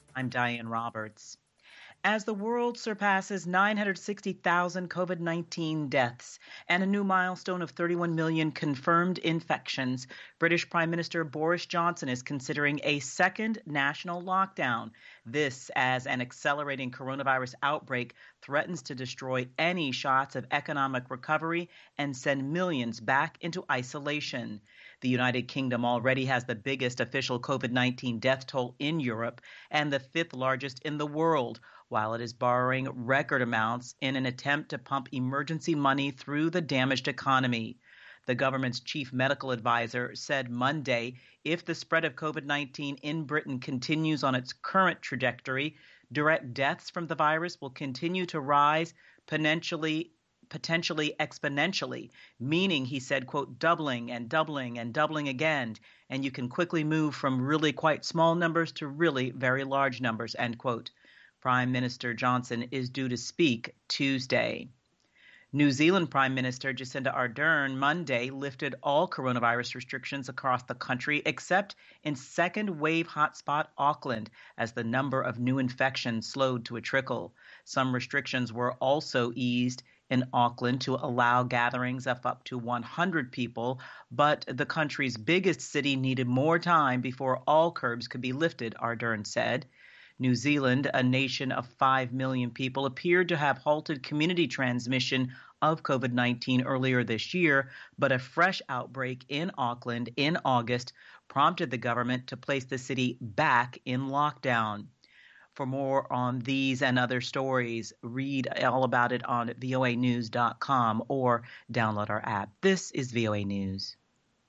I'm Diane Roberts. As the world surpasses 960,000 COVID 19 deaths and a new milestone of 31 million confirmed infections, British Prime Minister Boris Johnson is considering a second national lockdown. This, as an accelerating coronavirus outbreak threatens to destroy any shots of economic recovery and send millions back into isolation. The United Kingdom already has the biggest official COVID 19 death toll in Europe and the fifth largest in the world, while it is borrowing record amounts in an attempt to pump emergency money through the damaged economy. The government's chief medical advisor said Monday if the spread of COVID 19 in Britain continues on its current trajectory, direct deaths from the virus will continue to rise potentially exponentially, meaning, he said, quote, doubling and doubling and doubling again, and you can quickly move from really quite small numbers to really very large numbers, end quote. Prime Minister Johnson is due to speak Tuesday. New Zealand Prime Minister Jacinda Ardern Monday lifted all coronavirus restrictions across the country except in second wave hotspot Auckland as the number of new infections slowed to a trickle. Some restrictions were also eased in Auckland to allow gatherings of up to 100 people, but the country's biggest city needed more time before all curbs could be lifted, Ardern said. New Zealand, a nation of 5 million people, appeared to have halted community transmission of COVID 19 earlier this year, but a fresh outbreak in Auckland in August prompted the government to place the city back in lockdown. For more on these and other stories, read all about it on voanews.com or download our app. This is VOA News.